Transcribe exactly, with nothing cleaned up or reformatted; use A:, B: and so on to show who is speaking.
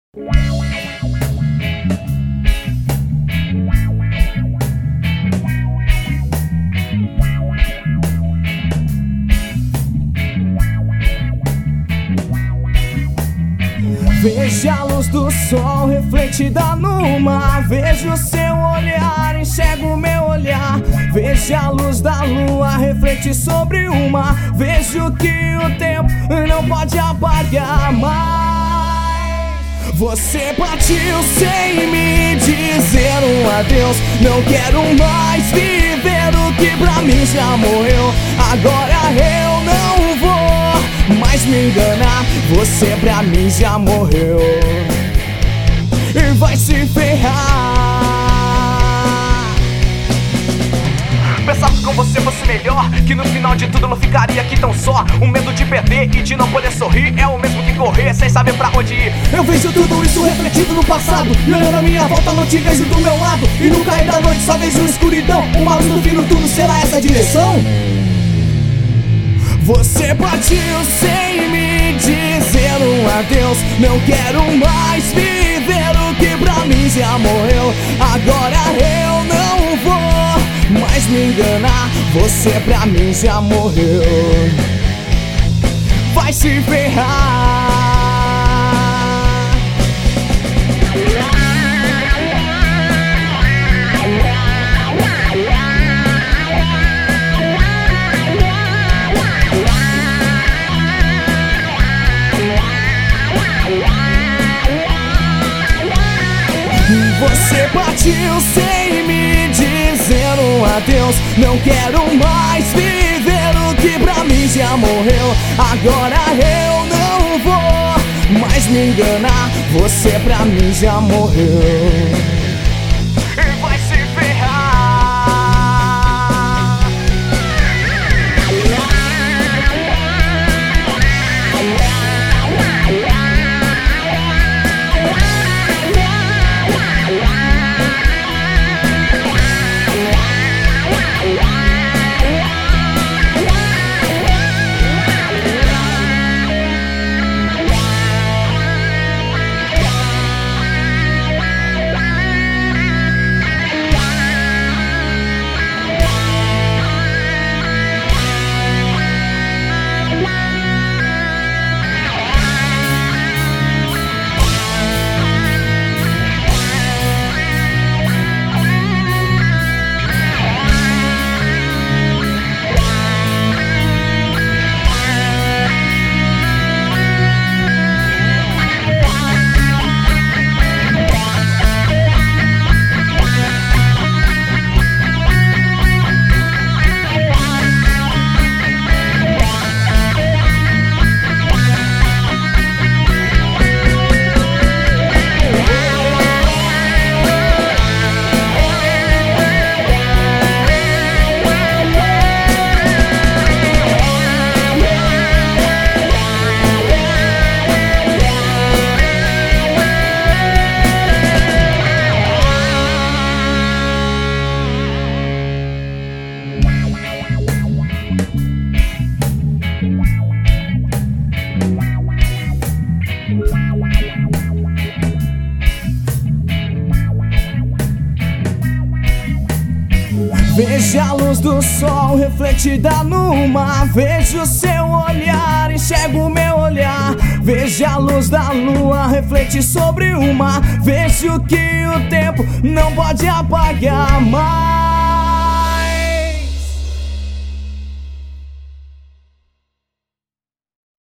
A: Vejo a luz do sol refletida no mar. Vejo seu olhar, enxergo meu olhar. Vejo a luz da lua refletir sobre o mar. Vejo que o tempo não pode apagar mais. Você partiu sem me dizer um adeus. Não quero mais viver o que pra mim já morreu. Agora eu não vou mais me enganar. Você pra mim já morreu e vai se ferrar.
B: Pensava que com você fosse melhor, que no final de tudo eu não ficaria aqui tão só. O medo de perder e de não poder sorrir é o mesmo que correr sem saber pra onde ir.
A: Eu vejo tudo isso refletido no passado, e olhando a minha volta não te vejo do meu lado. E no cair da noite só vejo escuridão. Uma luz no fim do túnel, será essa a direção? Você partiu sem me dizer um adeus. Não quero mais viver o que pra mim já morreu. Agora eu não vou mais me enganar. Você pra mim já morreu, vai se ferrar. Você partiu sem me dizer um adeus. Não quero mais viver o que pra mim já morreu. Agora eu não vou mais me enganar. Você pra mim já morreu
B: E vai se ferrar.
A: Vejo a luz do sol refletida no mar. Vejo seu olhar, enxergo meu olhar. Vejo a luz da lua refletir sobre o mar. Vejo que o tempo não pode apagar mais.